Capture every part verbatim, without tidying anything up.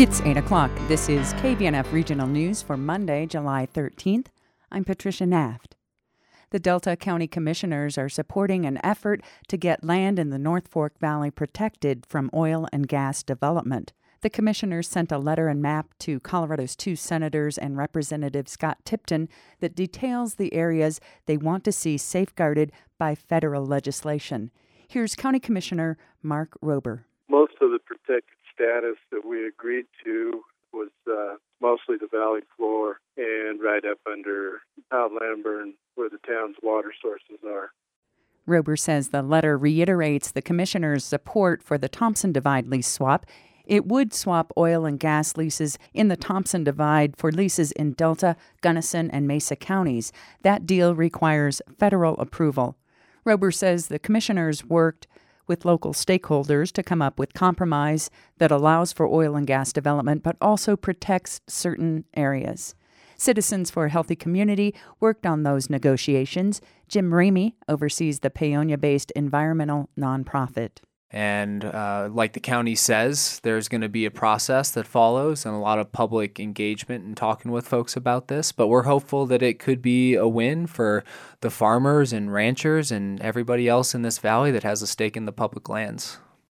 It's eight o'clock. This is K V N F Regional News for Monday, July thirteenth. I'm Patricia Naft. The Delta County Commissioners are supporting an effort to get land in the North Fork Valley protected from oil and gas development. The commissioners sent a letter and map to Colorado's two senators and Representative Scott Tipton that details the areas they want to see safeguarded by federal legislation. Here's County Commissioner Mark Rober. Most of the protected status that we agreed to was uh, mostly the valley floor and right up under Mount Lambert where the town's water sources are. Rober says the letter reiterates the commissioners' support for the Thompson Divide lease swap. It would swap oil and gas leases in the Thompson Divide for leases in Delta, Gunnison, and Mesa counties. That deal requires federal approval. Rober says the commissioners worked with local stakeholders to come up with compromise that allows for oil and gas development but also protects certain areas. Citizens for a Healthy Community worked on those negotiations. Jim Ramey oversees the Paonia-based environmental nonprofit. And uh, like the county says, there's going to be a process that follows and a lot of public engagement and talking with folks about this. But we're hopeful that it could be a win for the farmers and ranchers and everybody else in this valley that has a stake in the public lands.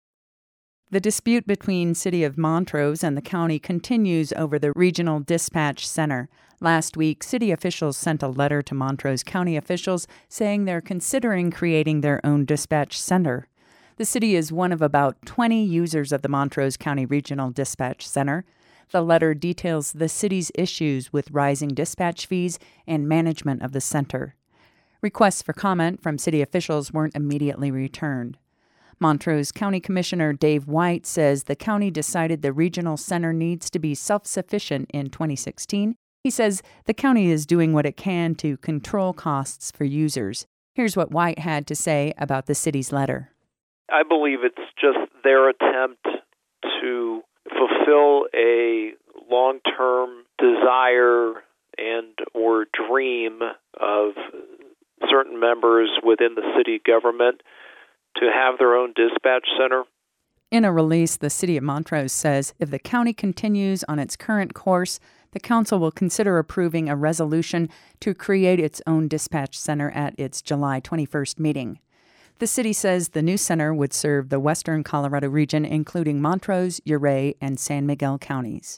The dispute between City of Montrose and the county continues over the Regional Dispatch Center. Last week, city officials sent a letter to Montrose County officials saying they're considering creating their own dispatch center. The city is one of about twenty users of the Montrose County Regional Dispatch Center. The letter details the city's issues with rising dispatch fees and management of the center. Requests for comment from city officials weren't immediately returned. Montrose County Commissioner Dave White says the county decided the regional center needs to be self-sufficient in twenty sixteen. He says the county is doing what it can to control costs for users. Here's what White had to say about the city's letter. I believe it's just their attempt to fulfill a long-term desire and or dream of certain members within the city government to have their own dispatch center. In a release, the city of Montrose says if the county continues on its current course, the council will consider approving a resolution to create its own dispatch center at its July twenty-first meeting. The city says the new center would serve the western Colorado region, including Montrose, Ouray, and San Miguel counties.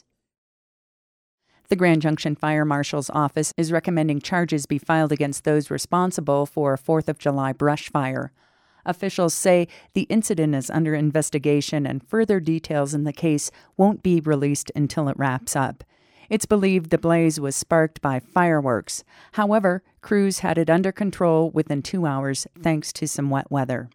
The Grand Junction Fire Marshal's office is recommending charges be filed against those responsible for a fourth of July brush fire. Officials say the incident is under investigation and further details in the case won't be released until it wraps up. It's believed the blaze was sparked by fireworks. However, crews had it under control within two hours thanks to some wet weather.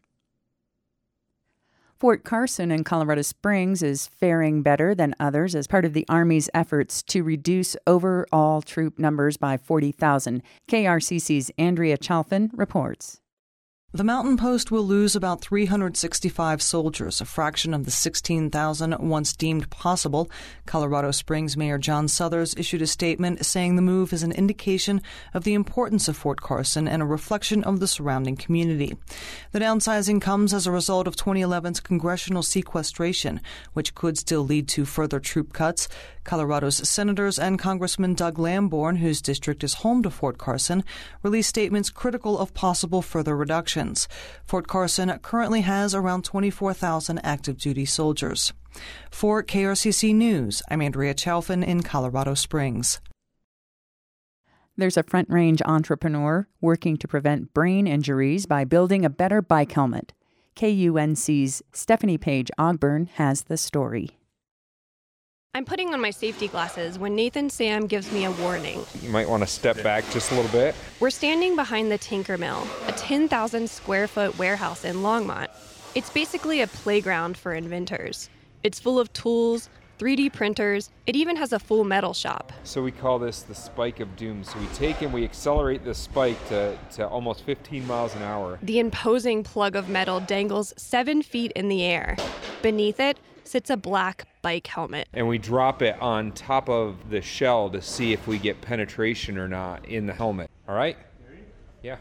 Fort Carson in Colorado Springs is faring better than others as part of the Army's efforts to reduce overall troop numbers by forty thousand. K R C C's Andrea Chalfin reports. The Mountain Post will lose about three hundred sixty-five soldiers, a fraction of the sixteen thousand once deemed possible. Colorado Springs Mayor John Suthers issued a statement saying the move is an indication of the importance of Fort Carson and a reflection of the surrounding community. The downsizing comes as a result of twenty eleven's congressional sequestration, which could still lead to further troop cuts. Colorado's senators and Congressman Doug Lamborn, whose district is home to Fort Carson, released statements critical of possible further reductions. Fort Carson currently has around twenty-four thousand active duty soldiers. For K R C C News, I'm Andrea Chalfin in Colorado Springs. There's a Front Range entrepreneur working to prevent brain injuries by building a better bike helmet. K U N C's Stephanie Page Ogburn has the story. I'm putting on my safety glasses when Nathan Sam gives me a warning. You might want to step back just a little bit. We're standing behind the Tinker Mill, a ten thousand square foot warehouse in Longmont. It's basically a playground for inventors. It's full of tools, three D printers. It even has a full metal shop. So we call this the spike of doom. So we take and we accelerate the spike to, to almost fifteen miles an hour. The imposing plug of metal dangles seven feet in the air. Beneath it sits a black bike helmet. And we drop it on top of the shell to see if we get penetration or not in the helmet. All right? Yeah.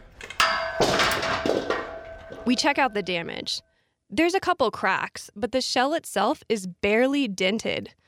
We check out the damage. There's a couple cracks, but the shell itself is barely dented.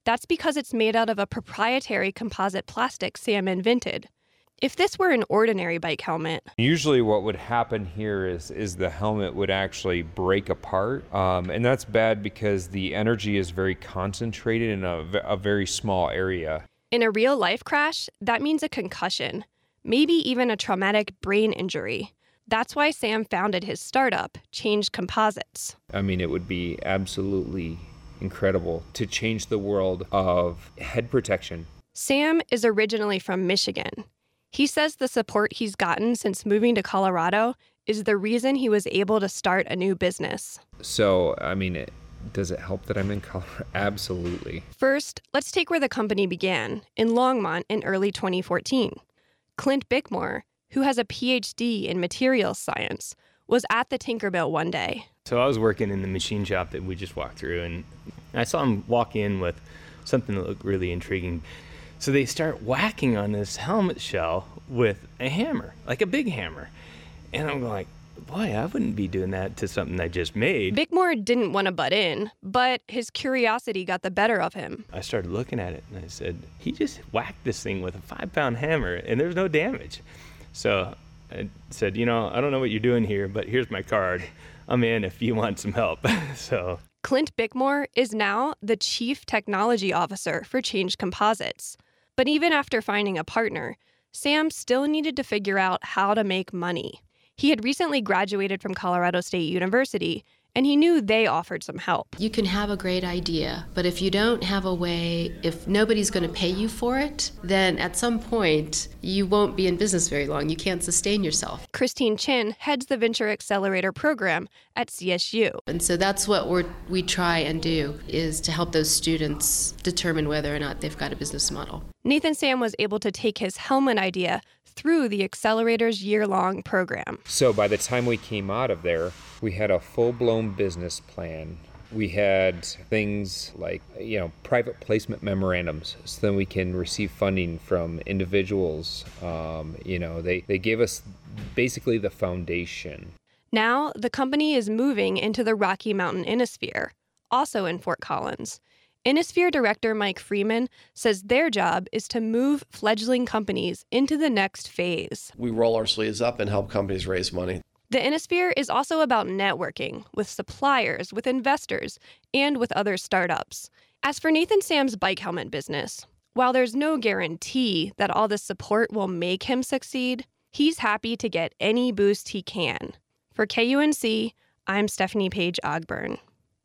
That's because it's made out of a proprietary composite plastic Sam invented. If this were an ordinary bike helmet, usually what would happen here is is the helmet would actually break apart, um, and that's bad because the energy is very concentrated in a, a very small area. In a real-life crash, that means a concussion, maybe even a traumatic brain injury. That's why Sam founded his startup, Change Composites. I mean, it would be absolutely incredible to change the world of head protection. Sam is originally from Michigan. He says the support he's gotten since moving to Colorado is the reason he was able to start a new business. So, I mean, it, does it help that I'm in Colorado? Absolutely. First, let's take where the company began, in Longmont in early twenty fourteen. Clint Bickmore, who has a P H D in materials science, was at the Tinkermill one day. So I was working in the machine shop that we just walked through, and I saw him walk in with something that looked really intriguing. So they start whacking on this helmet shell with a hammer, like a big hammer. And I'm like, boy, I wouldn't be doing that to something I just made. Bickmore didn't want to butt in, but his curiosity got the better of him. I started looking at it, and I said, he just whacked this thing with a five-pound hammer, and there's no damage. So I said, you know, I don't know what you're doing here, but here's my card. I'm in if you want some help. So Clint Bickmore is now the Chief Technology Officer for Change Composites. But even after finding a partner, Sam still needed to figure out how to make money. He had recently graduated from Colorado State University, and he knew they offered some help. You can have a great idea, but if you don't have a way, if nobody's going to pay you for it, then at some point you won't be in business very long. You can't sustain yourself. Christine Chin heads the Venture Accelerator program at C S U. And so that's what we're, we try and do, is to help those students determine whether or not they've got a business model. Nathan Sam was able to take his helmet idea through the Accelerator's year-long program. So by the time we came out of there, we had a full-blown business plan. We had things like, you know, private placement memorandums, so then we can receive funding from individuals. Um, you know, they, they gave us basically the foundation. Now, the company is moving into the Rocky Mountain Innosphere, also in Fort Collins. Innosphere director Mike Freeman says their job is to move fledgling companies into the next phase. We roll our sleeves up and help companies raise money. The Innosphere is also about networking with suppliers, with investors, and with other startups. As for Nathan Sam's bike helmet business, while there's no guarantee that all this support will make him succeed, he's happy to get any boost he can. For K U N C, I'm Stephanie Page Ogburn.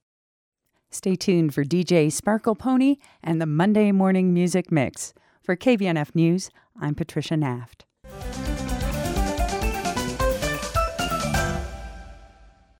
Stay tuned for D J Sparkle Pony and the Monday Morning Music Mix. For K V N F News, I'm Patricia Naft.